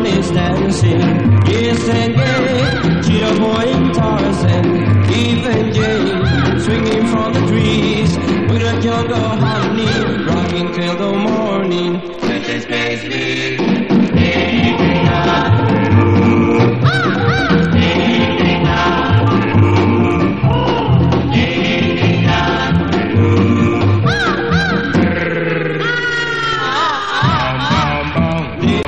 everyone is dancing. Yes and gay, Cheetah Boy and Tarzan, even Jay, swinging from the trees with a jungle harmony, rocking till the morning. Let the space be.